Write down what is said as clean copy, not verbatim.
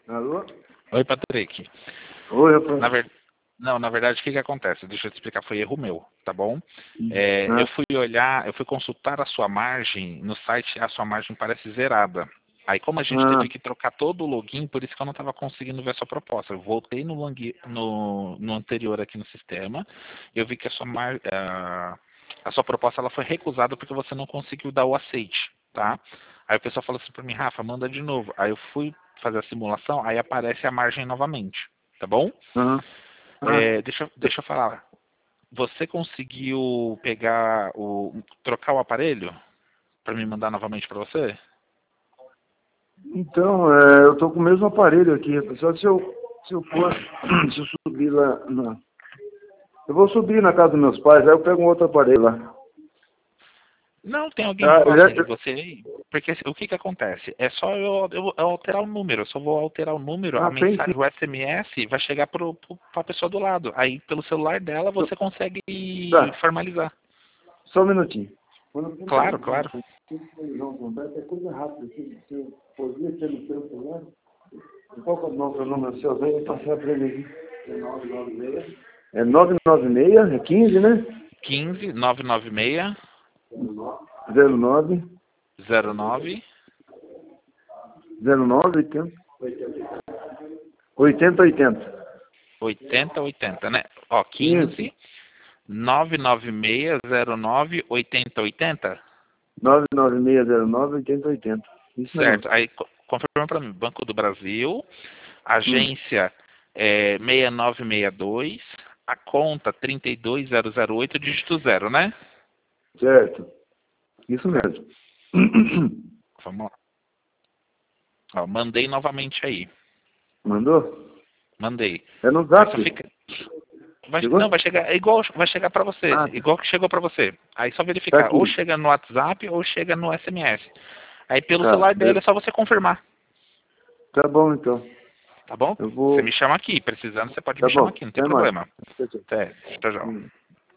Alô? Oi, Patrick. Oi, rapaz. Não, na verdade, o que acontece? Deixa eu te explicar, foi erro meu, tá bom? Eu Ah, fui consultar a sua margem, no site a sua margem parece zerada. Aí como a gente ah, teve que trocar todo o login, por isso que eu não estava conseguindo ver a sua proposta. Eu voltei no anterior aqui no sistema, eu vi que a sua proposta ela foi recusada porque você não conseguiu dar o aceite, tá? Aí o pessoal falou assim para mim, Rafa, manda de novo. Aí eu fui fazer a simulação, aí aparece a margem novamente, tá bom? ah, ah. Deixa eu falar. Você conseguiu trocar o aparelho para me mandar novamente para você? Então, eu tô com o mesmo aparelho aqui, rapaz. Só se eu for, se eu subir lá, não. Eu vou subir na casa dos meus pais, aí eu pego um outro aparelho lá. Não, tem alguém Ah, próximo de você aí? Porque o que acontece? É só eu alterar o número. Eu só vou alterar o número, a tem sim. mensagem, o SMS vai chegar para a pessoa do lado. Aí pelo celular dela Só- você consegue Tá, formalizar. só um minutinho. Quando eu tenho Claro, claro. televisão completa, é coisa rápida. Se eu podia ser no seu celular, qual que é o número seu? Vem passar pra ele aqui. É 996, é 15, né? 15 996 09 09 09 80 80. 8080, né? Ó, Isso. 15 99609 8080. 99609 8080. Isso mesmo. Certo. Aí confirma para mim. Banco do Brasil, Hum. agência 6962, a conta 32008, dígito 0, né? Certo. Isso Correto. mesmo. Vamos lá. Ó, mandei novamente aí. Mandou? Mandei. É no Aí Zap. só fica. Não, Chegou? vai chegar. É igual vai chegar para você. Ah, Igual que chegou para você. Aí só tá verificar. Ou aqui. chega no WhatsApp ou chega no SMS. Aí pelo Tá. celular dele é só você confirmar. Tá bom então. Tá bom? Eu Você vou. me chama aqui. Precisando, você pode Tá me chamar bom. aqui. Não tem Até mais. problema. Tchau, tchau. Até. Tchau, tchau.